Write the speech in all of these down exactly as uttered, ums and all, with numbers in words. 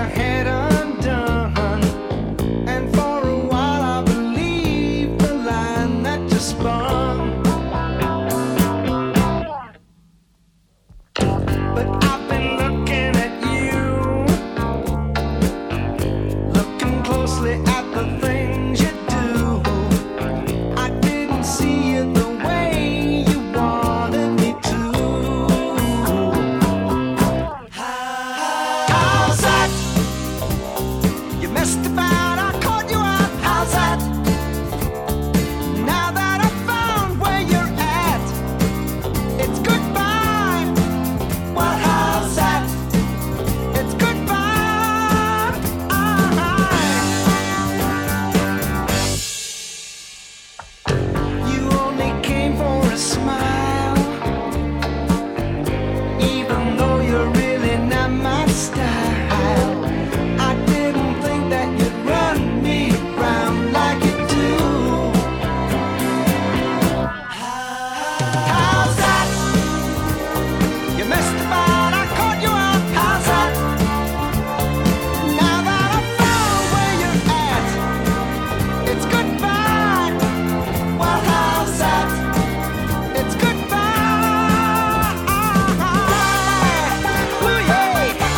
your head undone. And for a while I believed the line that you spun. But I've been looking at you, looking closely at the things you do. I didn't see it the way you wanted me to. How's that? You messed about, I caught you out. How's that? Now that I found where you're at, it's goodbye. Well, how's that? It's goodbye. You only came for a smile, even though you're really not my style. I didn't think that you'd run me round like you do. How's that? You messed about, I caught you out. How's that? Now that I found where you're at, it's goodbye. Well, how's that? It's goodbye. Ooh, yeah. Ooh, yeah.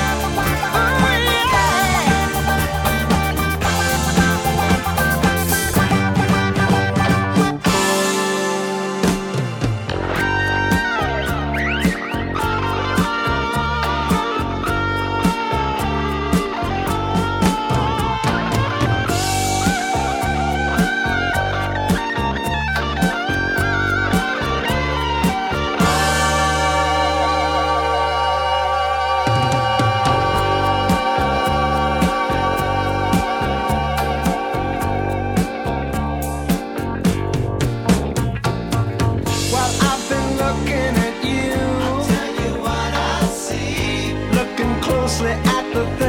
While I've been looking at you, I'll tell you what I see. Looking closely at the things